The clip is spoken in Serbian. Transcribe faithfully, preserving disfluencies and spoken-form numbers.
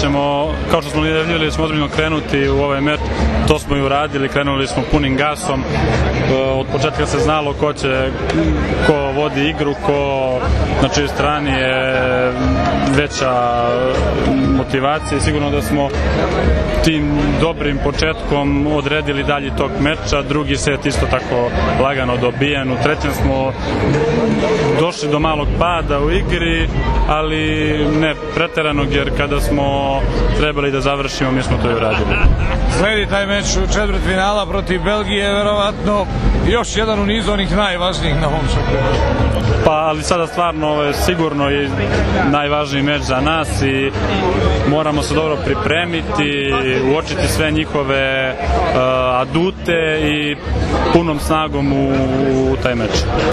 ćemo, kao što smo najavljivali, da ćemo ozbiljno krenuti u ovaj meč, to smo i uradili, krenuli smo punim gasom, od početka se znalo ko će, ko vodi igru, ko na čijoj strani je veća motivacija i sigurno da smo tim dobrim početkom odredili dalji tok meča. Drugi set isto tako lagano dobijen, u trećem smo došli do malog pada u igri, ali ne preteranog, jer kada smo trebali da završimo, mi smo to i uradili. Sledi taj meč u četvrtfinala protiv Belgije, verovatno još jedan u nizu onih najvažnijih na ovom šampionatu. Pa, ali sada stvarno ovo je sigurno i najvažniji meč za nas i moramo se dobro pripremiti, uočiti sve njihove uh, adute i punom snagom u, u taj meč.